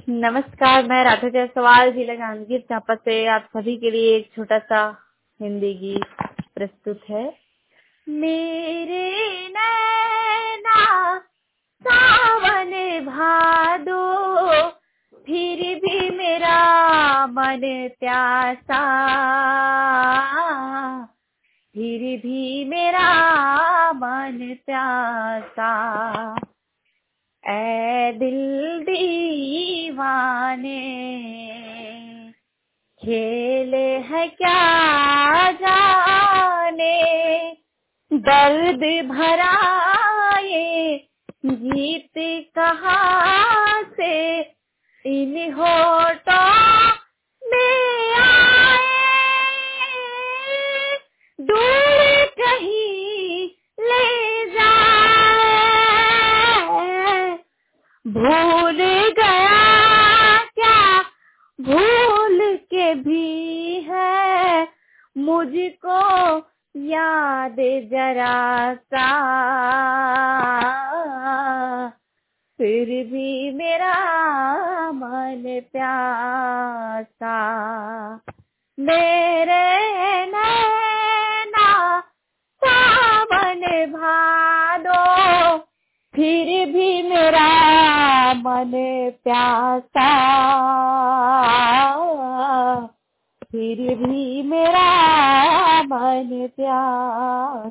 नमस्कार, मैं राधा जायसवाल, जिला जांजगीर चांपा से आप सभी के लिए एक छोटा सा हिंदी गीत प्रस्तुत है। मेरे नैना सावन भादो, फिर भी मेरा मन प्यासा, फिर भी मेरा मन प्यासा। ऐ दिल दीवाने, खेल है क्या जाने, दर्द भरा ये गीत कहाँ से इन होठों में आए, दूर कहीं ले जाए। भूल गया क्या भूल के भी है मुझको याद जरा सा, फिर भी मेरा मन प्यासा। मेरे नैना सावन भादो, फिर भी मेरा मन प्यासा, फिर भी मेरा मन प्यासा।